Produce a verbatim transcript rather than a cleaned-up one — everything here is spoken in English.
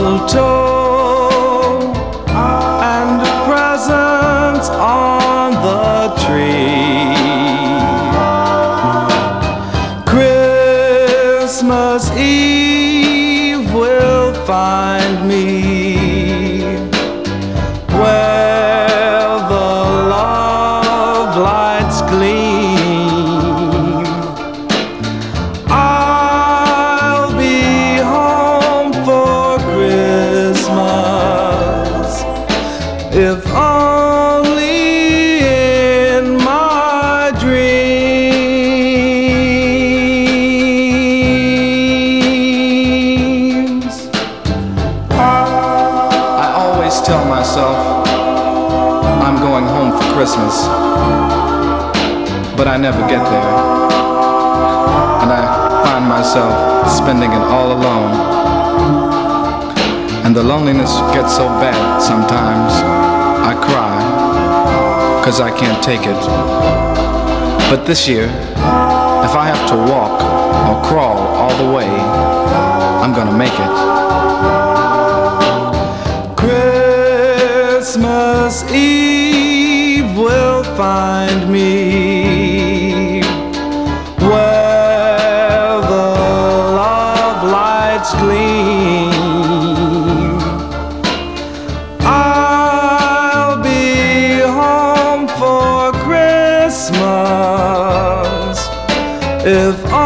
mistletoe and presents on the tree. Christmas Eve will find me where the love lights gleam. I'll be home for Christmas, if only in my dreams. I always tell myself I'm going home for Christmas, but I never get there, and I find myself spending it all alone. And the loneliness gets so bad sometimes I cry, 'cause I can't take it. But this year, if I have to walk or crawl all the way, I'm gonna make it. Christmas Eve will find me where the love lights gleam. I'll be home for Christmas, if